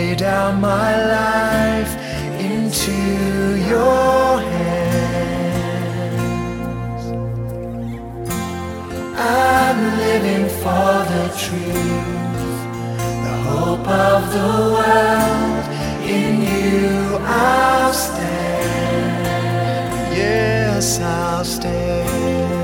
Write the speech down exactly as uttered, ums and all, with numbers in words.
lay down my life into your hands. I'm living for the truth, the hope of the world. In you I'll stand. Yes, I'll stand.